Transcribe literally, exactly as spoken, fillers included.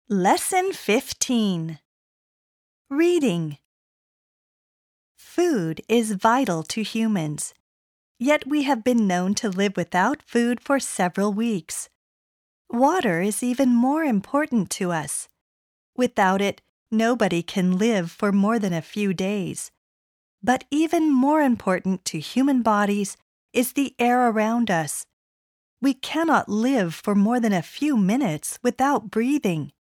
Lesson fifteen. Reading. Food is vital to humans, yet we have been known to live without food for several weeks. Water is even more important to us. Without it, nobody can live for more than a few days. But even more important to human bodies is the air around us. We cannot live for more than a few minutes without breathing.